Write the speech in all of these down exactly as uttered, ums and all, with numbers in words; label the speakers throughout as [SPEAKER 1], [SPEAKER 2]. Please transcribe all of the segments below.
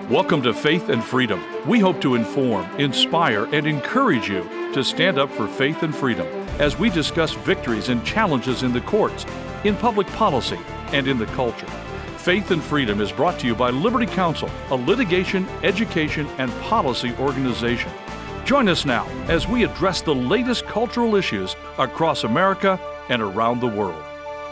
[SPEAKER 1] Welcome to Faith and Freedom. We hope to inform, inspire, and encourage you to stand up for faith and freedom as we discuss victories and challenges in the courts, in public policy, and in the culture. Faith and Freedom is brought to you by Liberty Counsel, a litigation, education, and policy organization. Join us now as we address the latest cultural issues across America and around the world.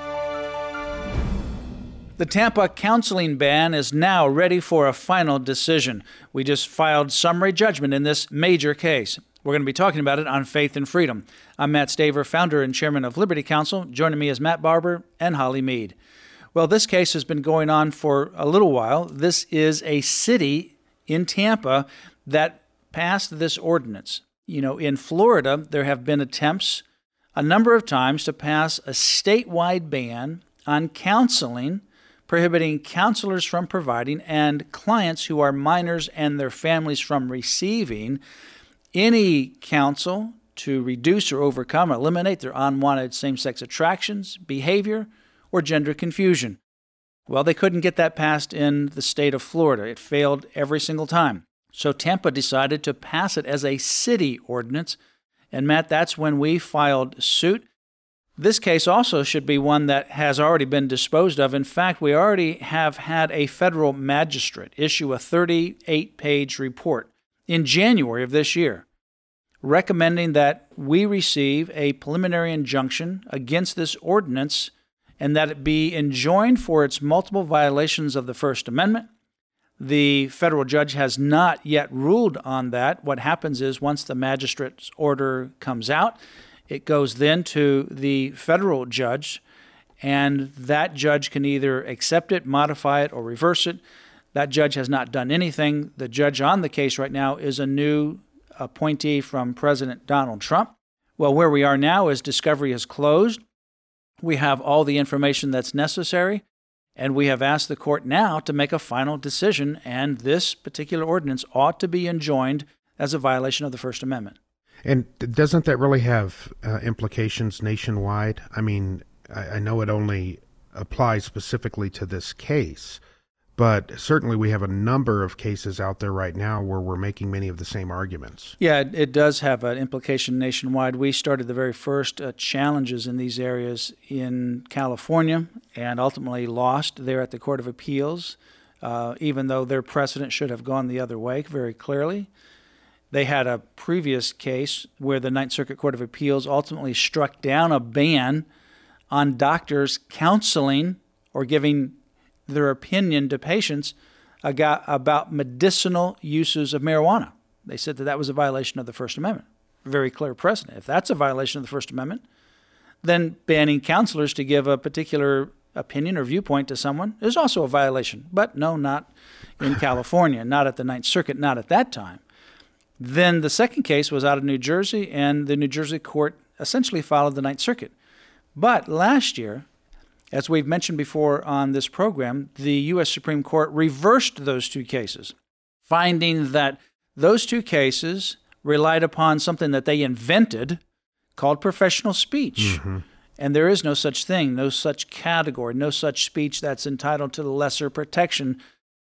[SPEAKER 2] The Tampa counseling ban is now ready for a final decision. We just filed summary judgment in this major case. We're going to be talking about it on Faith and Freedom. I'm Matt Staver, founder and chairman of Liberty Counsel. Joining me is Matt Barber and Holly Mead. Well, this case has been going on for a little while. This is a city in Tampa that passed this ordinance. You know, in Florida, there have been attempts a number of times to pass a statewide ban on counseling, prohibiting counselors from providing and clients who are minors and their families from receiving any counsel to reduce or overcome or eliminate their unwanted same-sex attractions, behavior, or gender confusion. Well, they couldn't get that passed in the state of Florida. It failed every single time. So Tampa decided to pass it as a city ordinance. And Matt, that's when we filed suit. This case also should be one that has already been disposed of. In fact, we already have had a federal magistrate issue a thirty-eight page report in January of this year, recommending that we receive a preliminary injunction against this ordinance and that it be enjoined for its multiple violations of the First Amendment. The federal judge has not yet ruled on that. What happens is once the magistrate's order comes out, it goes then to the federal judge, and that judge can either accept it, modify it, or reverse it. That judge has not done anything. The judge on the case right now is a new appointee from President Donald Trump. Well, where we are now is discovery is closed. We have all the information that's necessary, and we have asked the court now to make a final decision, and this particular ordinance ought to be enjoined as a violation of the First Amendment.
[SPEAKER 3] And doesn't that really have uh, implications nationwide? I mean, I, I know it only applies specifically to this case, but certainly we have a number of cases out there right now where we're making many of the same arguments.
[SPEAKER 2] Yeah, it, it does have an implication nationwide. We started the very first uh, challenges in these areas in California and ultimately lost there at the Court of Appeals, uh, even though their precedent should have gone the other way very clearly. They had a previous case where the Ninth Circuit Court of Appeals ultimately struck down a ban on doctors counseling or giving their opinion to patients about medicinal uses of marijuana. They said that that was a violation of the First Amendment. Very clear precedent. If that's a violation of the First Amendment, then banning counselors to give a particular opinion or viewpoint to someone is also a violation. But no, not in California, not at the Ninth Circuit, not at that time. Then the second case was out of New Jersey, and the New Jersey court essentially followed the Ninth Circuit. But last year, as we've mentioned before on this program, the U S Supreme Court reversed those two cases, finding that those two cases relied upon something that they invented called professional speech. Mm-hmm. And there is no such thing, no such category, no such speech that's entitled to the lesser protection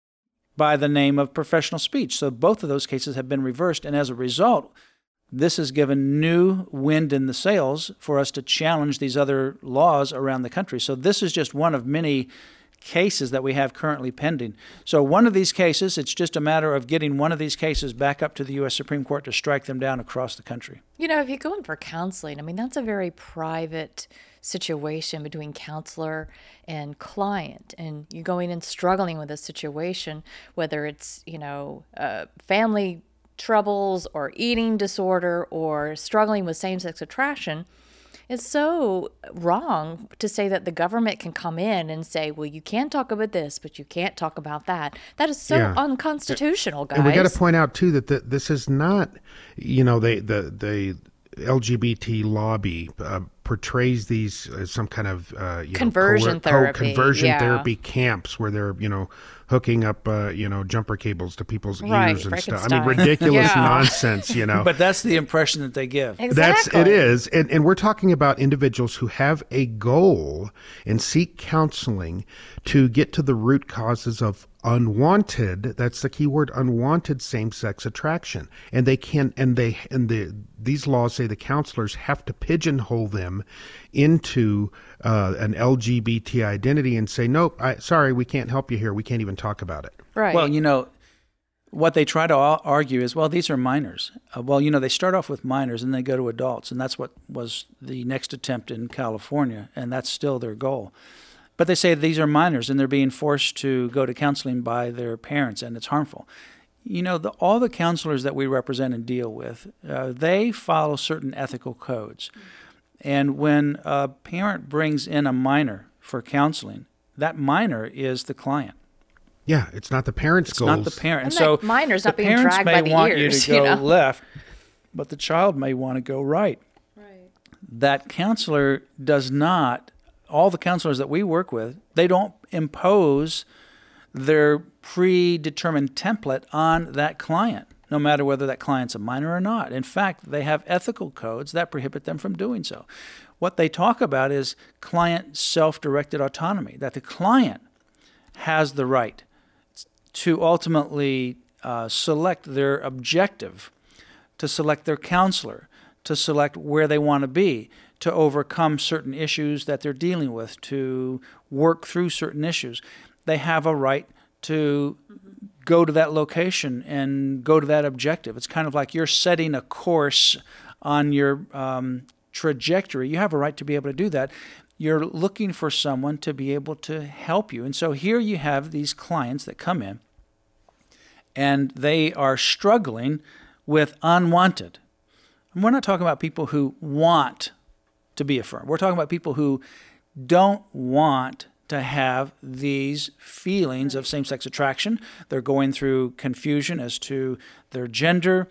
[SPEAKER 2] by the name of professional speech. So both of those cases have been reversed, and as a result, this has given new wind in the sails for us to challenge these other laws around the country. So this is just one of many cases that we have currently pending. So one of these cases, it's just a matter of getting one of these cases back up to the U S Supreme Court to strike them down across the country.
[SPEAKER 4] You know, if you go in for counseling, I mean, that's a very private situation between counselor and client, and you're going and struggling with a situation, whether it's, you know, uh, family troubles or eating disorder or struggling with same-sex attraction. It's so wrong to say that the government can come in and say, well, you can talk about this, but you can't talk about that. That is so yeah. unconstitutional, guys.
[SPEAKER 3] And we got to point out, too, that the, this is not, you know, they, the the L G B T lobby uh, portrays these as some kind of uh, you
[SPEAKER 4] conversion
[SPEAKER 3] know, co-
[SPEAKER 4] therapy,
[SPEAKER 3] co- conversion
[SPEAKER 4] yeah.
[SPEAKER 3] therapy camps where they're, you know, hooking up, uh, you know, jumper cables to people's
[SPEAKER 4] Right,
[SPEAKER 3] ears and stuff. I
[SPEAKER 4] Frankenstein.
[SPEAKER 3] mean, ridiculous
[SPEAKER 4] Yeah.
[SPEAKER 3] nonsense, you know.
[SPEAKER 2] But that's the impression that they give.
[SPEAKER 4] Exactly.
[SPEAKER 3] That's it is, and and we're talking about individuals who have a goal and seek counseling to get to the root causes of unwanted. That's the key word: unwanted same-sex attraction. And they can, and they, and the these laws say the counselors have to pigeonhole them into uh, an L G B T identity and say, nope, I, sorry, we can't help you here. We can't even talk about it.
[SPEAKER 4] Right.
[SPEAKER 2] Well, you know, what they try to al- argue is, well, these are minors. Uh, well, you know, they start off with minors and they go to adults, and that's what was the next attempt in California, and that's still their goal. But they say these are minors and they're being forced to go to counseling by their parents, and it's harmful. You know, the, all the counselors that we represent and deal with, uh, they follow certain ethical codes. And when a parent brings in a minor for counseling, that minor is the client.
[SPEAKER 3] Yeah, it's not the parents'
[SPEAKER 2] It's
[SPEAKER 3] goals.
[SPEAKER 2] not the parent.
[SPEAKER 4] And
[SPEAKER 2] And so
[SPEAKER 4] that minor's
[SPEAKER 2] the
[SPEAKER 4] not being
[SPEAKER 2] parents
[SPEAKER 4] dragged
[SPEAKER 2] may
[SPEAKER 4] by the
[SPEAKER 2] want
[SPEAKER 4] ears,
[SPEAKER 2] you to
[SPEAKER 4] you
[SPEAKER 2] go
[SPEAKER 4] know?
[SPEAKER 2] left, but the child may want to go right.
[SPEAKER 4] Right.
[SPEAKER 2] That counselor does not, all the counselors that we work with, they don't impose their predetermined template on that client, no matter whether that client's a minor or not. In fact, they have ethical codes that prohibit them from doing so. What they talk about is client self-directed autonomy, that the client has the right to ultimately uh, select their objective, to select their counselor, to select where they want to be, to overcome certain issues that they're dealing with, to work through certain issues. They have a right to go to that location and go to that objective. It's kind of like you're setting a course on your um, trajectory. You have a right to be able to do that. You're looking for someone to be able to help you. And so here you have these clients that come in, and they are struggling with unwanted. And we're not talking about people who want to be affirmed. We're talking about people who don't want to have these feelings of same-sex attraction. They're going through confusion as to their gender,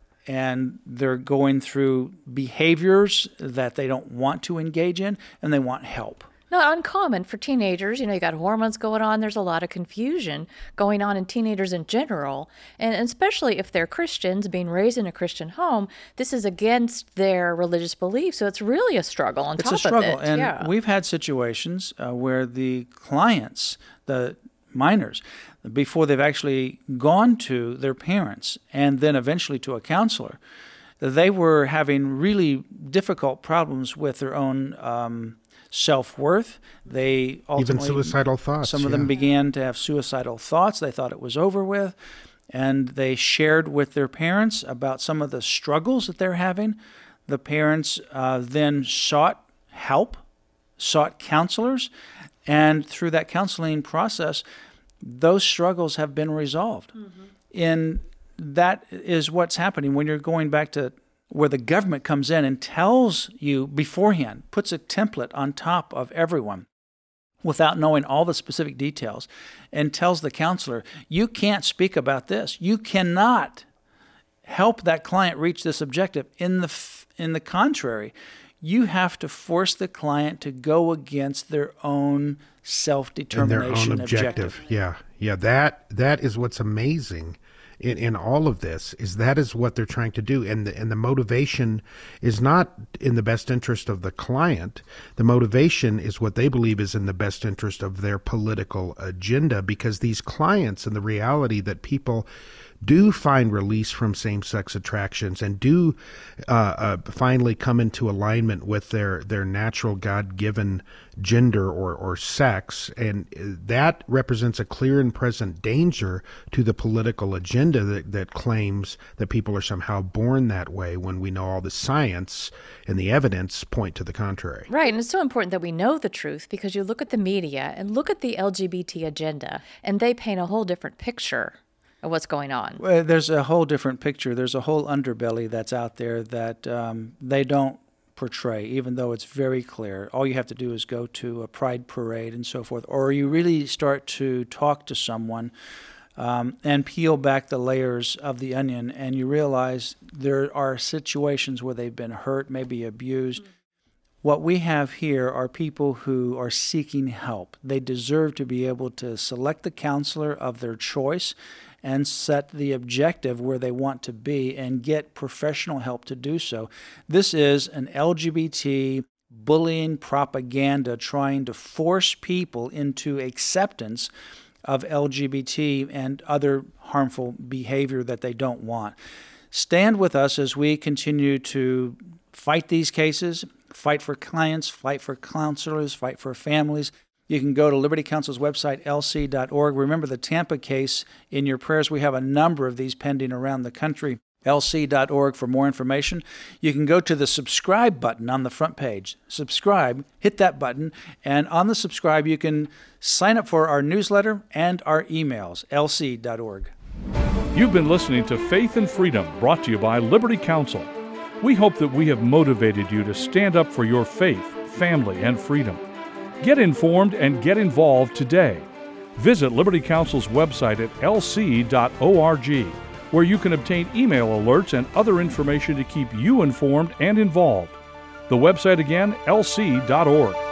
[SPEAKER 2] and they're going through behaviors that they don't want to engage in, and they want help.
[SPEAKER 4] Not uncommon for teenagers. You know, you got hormones going on. There's a lot of confusion going on in teenagers in general. And especially if they're Christians, being raised in a Christian home, this is against their religious beliefs. So it's really a struggle on
[SPEAKER 2] It's
[SPEAKER 4] top
[SPEAKER 2] a struggle.
[SPEAKER 4] of it.
[SPEAKER 2] And
[SPEAKER 4] yeah.
[SPEAKER 2] we've had situations uh, where the clients, the minors, before they've actually gone to their parents and then eventually to a counselor, they were having really difficult problems with their own um, self-worth. They ultimately,
[SPEAKER 3] Even suicidal thoughts.
[SPEAKER 2] Some of
[SPEAKER 3] yeah.
[SPEAKER 2] them began to have suicidal thoughts. They thought it was over with. And they shared with their parents about some of the struggles that they're having. The parents uh, then sought help, sought counselors, and through that counseling process, those struggles have been resolved. Mm-hmm. And that is what's happening when you're going back to where the government comes in and tells you beforehand, puts a template on top of everyone without knowing all the specific details, and tells the counselor, you can't speak about this. You cannot help that client reach this objective. In the in the contrary, you have to force the client to go against their own self-determination
[SPEAKER 3] and their own objective.
[SPEAKER 2] objective.
[SPEAKER 3] Yeah, yeah. That that is what's amazing in, in all of this, is that is what they're trying to do, and the and the motivation is not in the best interest of the client. The motivation is what they believe is in the best interest of their political agenda, because these clients and the reality that people do find release from same-sex attractions and do uh, uh, finally come into alignment with their, their natural God-given gender or, or sex, and that represents a clear and present danger to the political agenda that, that claims that people are somehow born that way, when we know all the science and the evidence point to the contrary.
[SPEAKER 4] Right, and it's so important that we know the truth, because you look at the media and look at the L G B T agenda, and they paint a whole different picture of what's going on.
[SPEAKER 2] Well, there's a whole different picture. There's a whole underbelly that's out there that um, they don't portray, even though it's very clear. All you have to do is go to a pride parade and so forth, or you really start to talk to someone um, and peel back the layers of the onion, and you realize there are situations where they've been hurt, maybe abused. Mm-hmm. What we have here are people who are seeking help. They deserve to be able to select the counselor of their choice and set the objective where they want to be and get professional help to do so. This is an L G B T bullying propaganda trying to force people into acceptance of L G B T and other harmful behavior that they don't want. Stand with us as we continue to fight these cases, fight for clients, fight for counselors, fight for families. You can go to Liberty Counsel's website, L C dot org. Remember the Tampa case in your prayers. We have a number of these pending around the country. L C dot org for more information. You can go to the subscribe button on the front page. Subscribe, hit that button, and on the subscribe you can sign up for our newsletter and our emails, L C dot org.
[SPEAKER 1] You've been listening to Faith and Freedom, brought to you by Liberty Counsel. We hope that we have motivated you to stand up for your faith, family, and freedom. Get informed and get involved today. Visit Liberty Counsel's website at L C dot org, where you can obtain email alerts and other information to keep you informed and involved. The website again, L C dot org.